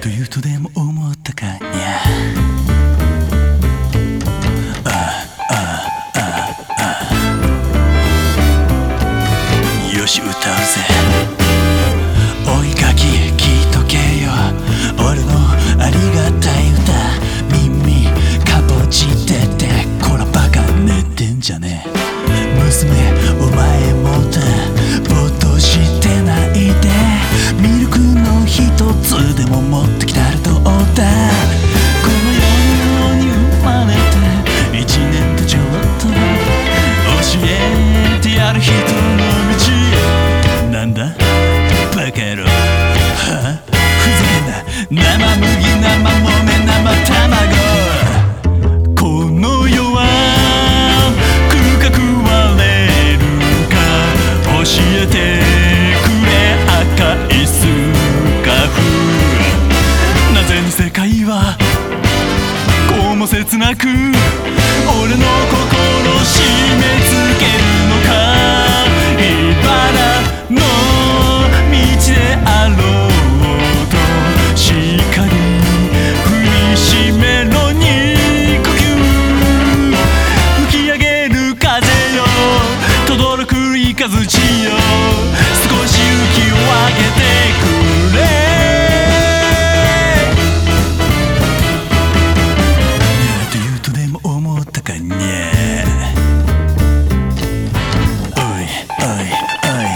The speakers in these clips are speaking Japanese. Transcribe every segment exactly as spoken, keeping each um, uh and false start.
と言うとでも思ったかにゃ。あああああよし歌うぜ。おいかき聞いとけよ、俺のありがたい歌。耳かぼちててこらバカ寝てんじゃねえ。娘お前もたぼーっとしてないで、ミルクの一つでも持ってきたらどうだ。この世に生まれて一年とちょっと教えてやる人の道。なんだバカ野郎、はあ、ふざけんな。生麦生米生卵、この世は食うか食われるか教えてくれ赤いスカーフ。なぜに世界はこうも切なく俺の心を締め付けるのか。茨の道であろうとしっかり踏みしめろに呼吸。吹き上げる風よ、轟く雷よ、少し勇気をあげてくれ。と言うとでも思ったかにゃ。おいおいおい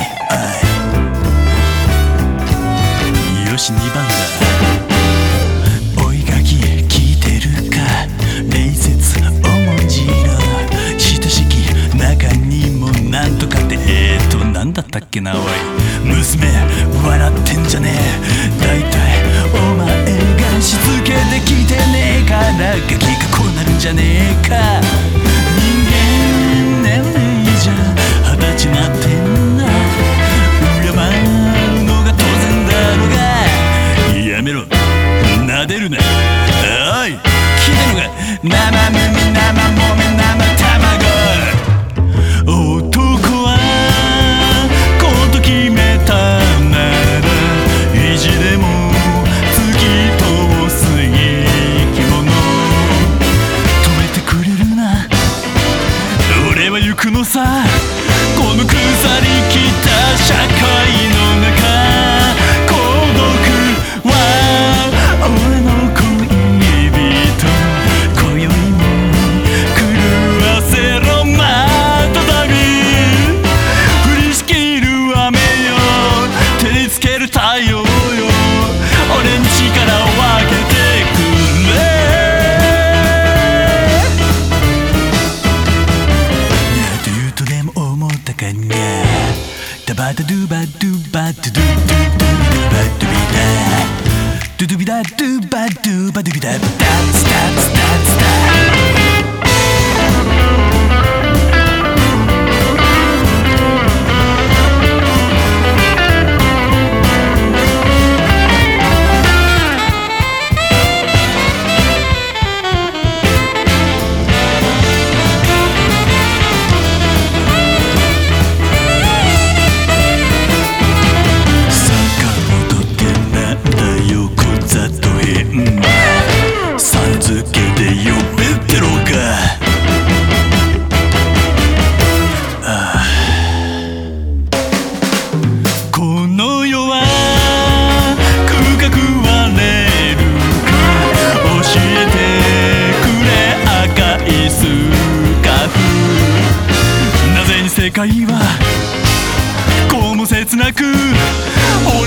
おい、よしにばんだ。おいがき聞いてるか、礼節重んじろ。親しき中にもなんとかってえーとなんだったっけな。おい娘笑ってんじゃねえ。だいたいお前がしつけてきてねえからガキがこうなるんじゃねえか。人間年齢じゃ二十歳なってんな。敬うのが当然だろうが。やめろなでるな。おい聞いてんのか。生麦生米生卵、男はこと決めたなら意地でも突き通す生き物。止めてくれるな、俺は行くのさ。この腐りきった社会の中、孤独は俺の恋人。今宵も狂わせろまたたび。降りしきる雨よ、照りつける太陽よ、俺に力を分けてくれ。と言うとでも思ったかにゃ。ダバダドゥバドゥバドゥドゥドゥドゥバドゥビダドゥドゥビダドゥバドゥバドゥビダダツダツダツダ。世界はこうも切なく